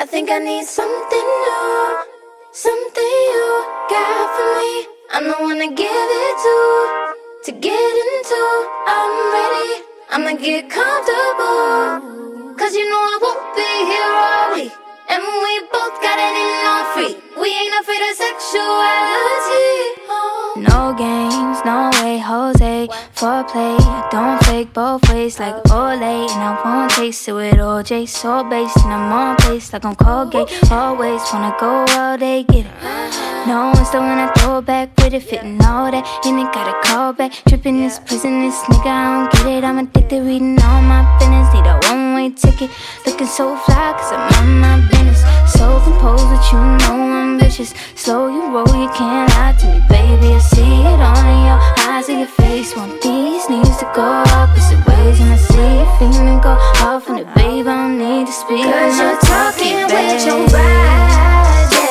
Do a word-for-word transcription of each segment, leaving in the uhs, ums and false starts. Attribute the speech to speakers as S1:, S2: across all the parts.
S1: I think I need something new, something you got for me. I'm the one to give it to, to get into. I'm ready, I'ma get comfortable, cause you know I won't be here all week, and we both got it in our feet. We ain't afraid of sexuality. Oh.
S2: No games, no way, Jose. Foreplay, don't fake both ways like Olay. And I won't taste it with O J. So based and I'm on pace like I'm Colgate. Always wanna go all day, get it. No one's still when I throw back with it, fitting all that. And it gotta call back, tripping this prison, this nigga, I don't get it. I'm addicted, reading all my business. Need a one-way ticket, looking so fly, cause I'm on my business. So composed, but you know I'm vicious. Slow you roll, you can't lie to me, baby. I see it on your eyes and your face. Want these knees to go opposite ways, and I see you feeling go off on it, babe. I don't need to speak,
S1: cause you're talking with your body,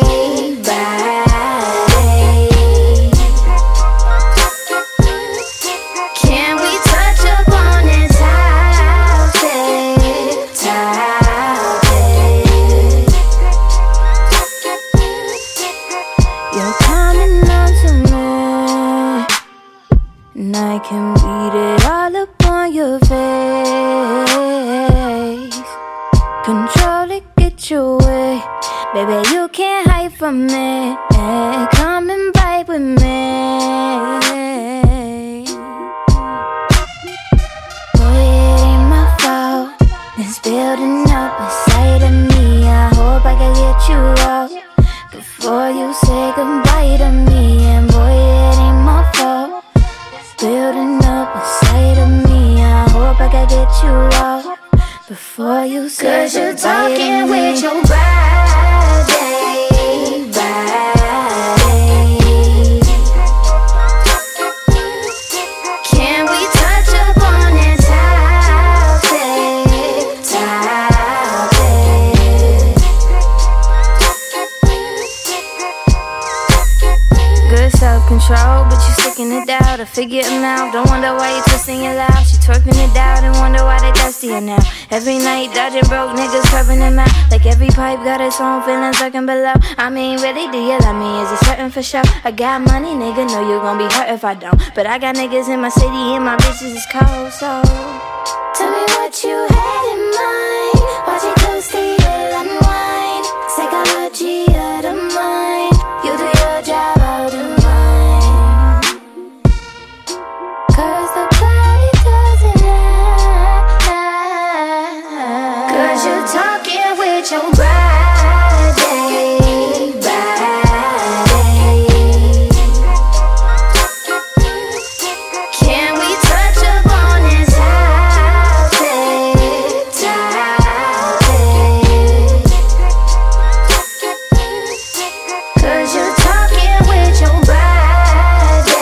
S1: body. Can we touch upon it, topic, topic?
S2: You're coming on to me, and I can read it all up on your face. Control it, get your way, baby, you can't hide from me. Come and vibe with me. Boy, it ain't my fault, it's building up inside of me. I hope I can get you out before you say goodbye to me. And boy, it ain't my fault, it's building up inside of me. I hope I can get you out before you say
S1: cause you're
S2: goodbye to
S1: talking
S2: me.
S1: with your body, body. Can we touch upon it, topic, topic?
S2: Good self-control, but you sticking it out. I figure it out. Don't wonder why you twisting your loud. She twerking it out and wonder why they thirsty now. Every night dodging broke niggas curving them out. Like every pipe got its own feelings lurking below. I mean, really, do you love me? Is it certain for sure? I got money, nigga, know you gon' be hurt if I don't. But I got niggas in my city and my bitches is cold, so
S1: tell me what you had in mind. Watch it closely, it'll unwind. Psychology of the mind. You do your job, I'll do mine. Cause the body doesn't lie. Cause you're talking with your body, body. Can we touch upon it, topic, topic? Cause you're talking with your body,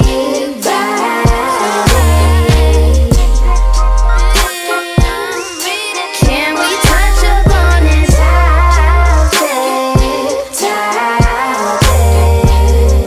S1: body. Can we touch upon it, topic, topic?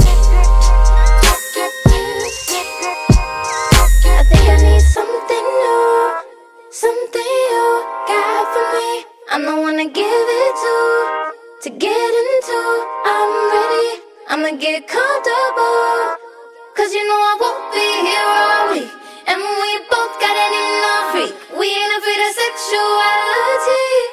S1: I think I need something new, something you got for me. I'm the one to give it to, to get into. I'm ready, I'ma get comfortable, cause you know I won't be here all week, and we both got it in our feet. We ain't afraid of sexuality.